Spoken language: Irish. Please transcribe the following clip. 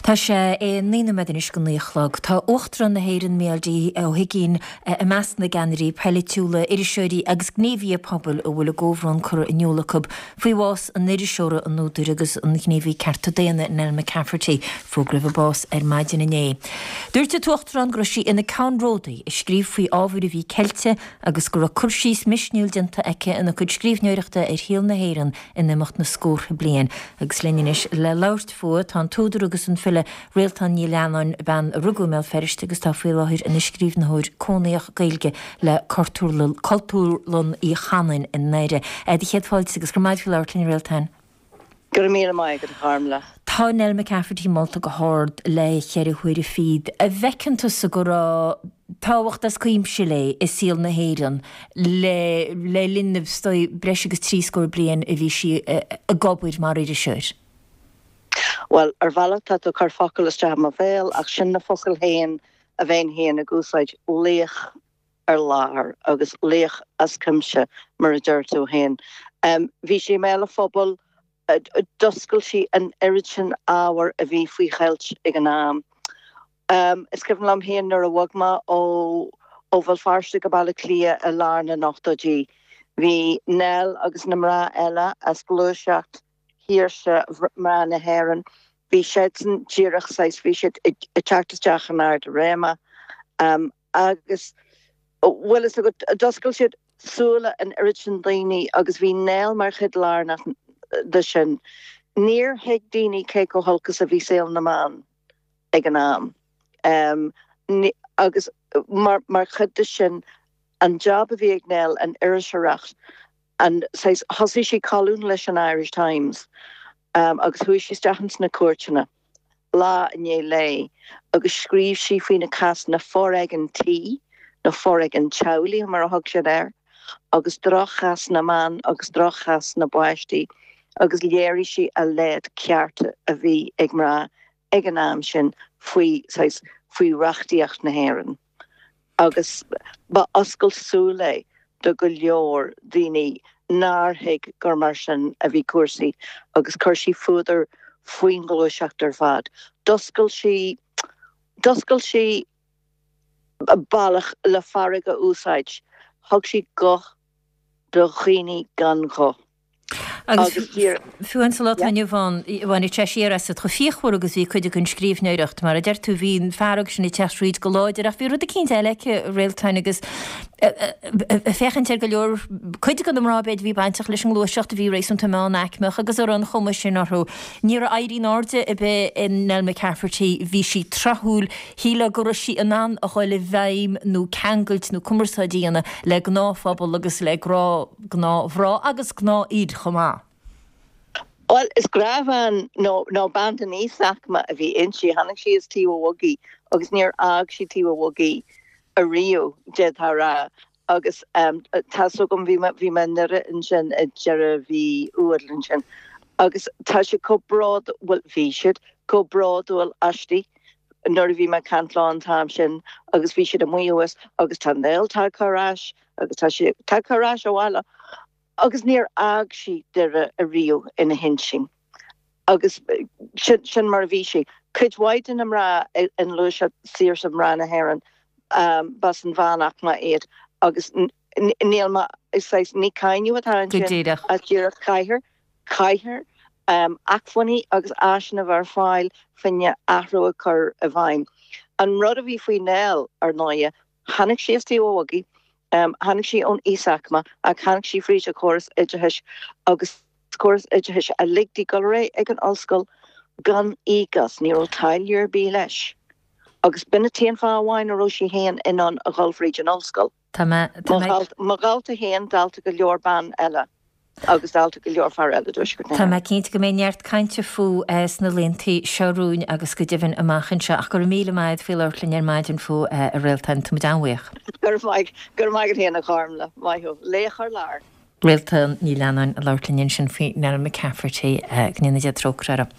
Tá sé é nína medinis go níochlog, Tá uchtran na héirann méaldí ó higén a meas na gannaí peilitiúla irisisiúirí agus gníomhí pobl ó bhfuil góhrán chur inolacub faoi bhás an irisisiúra an nódúir agus an gníomhí carta déana in Elma Cafferty fógribh bás maidin na né. Dúirte tuchtran gro sí ina Canródaí is scríb faoi ábhar a bhí Celte agus gur a chursís misniúil dinta aice ina chud scríbneoireachta híal na héirann in imimecht na scór blian agus leis le laurt fuad tá tódar agus an fille réaltan ní leanáin ben rugú mé feriste agus tá fé láthir in scríbnathir cónaíoch gailge le cultúrlan í chanain in neire. Di chéad fáilte agus gur maid fi leirlín réaltain. Gur mí mai go harmla. Tá Elma Cafferty molta go háard le cheir chuir feed. A bhecananta sa go táhacht as cuimse le is síl na héireann le linneh stoi breis agus tríscóir blian a bhí si a gobúid mar idir seir. Well, bhela tá chu focail is teach má bhéil ach sin na focail héin a bhéin héan a gúsáid léach láthair agus léach as cuimse mar a dúirtú héin. Bhí sé méle phobal doscail si an irisin áhar a bhí faoi cheilt ag an náam. Is cefn lam héan nar a bhagma ó bhfuil farste go bailla clia a lárna nachtadí. Bhí nel agus na mrá eile as glúiseacht híirse mrá na héireann. Bhí séidsan díireach sais bhí siad i teachtasteach an aird réma. Agus bhfuil is a go doscail siad súla an irisin daoine agus bhí nel mar chud lárna de sin. Níor heag daoine cé go holcas a bhí saoil na man ag an náam. Agus mar chud de sin an job a bhí ag nel an iriseacht and says hosí si calún leis an Irish Times agus hui si stachans na cuairtena lá iné lei agus scríb si faoin na cas na foreg an tí na foreg an chowlí mar a thug sé there agus drochas na man agus drochas na buistí agus léirí si a lead cearta a bhí ag mrá ag an náam sin faoi rachtaíocht na héireann agus ba oscail súla do go leor daoine nárthaigh gur mar sin a bhí cuasaí agus chuir sí fuidir faoin glúiseacht ar fad. Doscail sí bailach le farraige úsáid, thug sí goch do dhaoine gan go. Agus fuan sa lá tainne bhain te séar as a trofiíochhór agus bhí chuide gon scríbneireacht mar a d tú hín farag sin i teríd go láidir a bhí rud a cinn eileice réaltain agus fechan go leor chuide go amrábeid bhí baintach leis an glúiseacht a bhí rééisúnta má neicmeach agus ar an chumas sin orthú. Ní a éirí náde a bheith in Elma Cafferty bhí si trathúil híle go si an a chuil le bhaim nó cangailt nó cumarsadíana le gnáfabal agus le gnáhrá agus gná iad chomá. Well, is gravan no band an ísachma a bhí insi hannig si is tíwa wagi agus níor ag si tíwa wagi a Rio jed hara agus taso gom bhí me nire in sin a jere bhí uadlin sin agus tá se co brod wel bhí siid co brod wel ashti nor bhí me cantlán tam sin agus bhí siid a muúas agus tan déil tá carráis agus tá carráis óhla agus níor ag si de a Rio ina hinsing. Agus sin mar bhí si. Cuid waid in amrá in luise sír sem rá na héireann bas an bhanach ma iad. Agus níl ma is ní caiinniu atá a dúr caiithir achfuní agus áisina bhar fáil finne ahrú a chur a bhain. An rud a bhí faoi nel ar náide, hanig siastí óhagaí, hannig si ón ísachma ag hannig si fríte choras idirtheis agus choras idirtheis a ligtí go ré ag an ollscoil gan ígas ní ó tailíor bí leis. Agus binne tíon fá bháin a roisi héan inon a ghulfríd an ollscoil. Má gáilta héan dalta go leor ban eile agus dalta go leor far eile dúisgur. Tá me cinnta go méneart cainte fú sna lintaí seorún agus go dibhann amachchan se ach gur míle maid fiorlinn ar maidin fú a réaltain tú dámhaoch. Gur maigad héana a charmla maithú léchar lár. Réalta ní leanáin a leirlinn sin fao Elma Cafferty gnína de trocrara.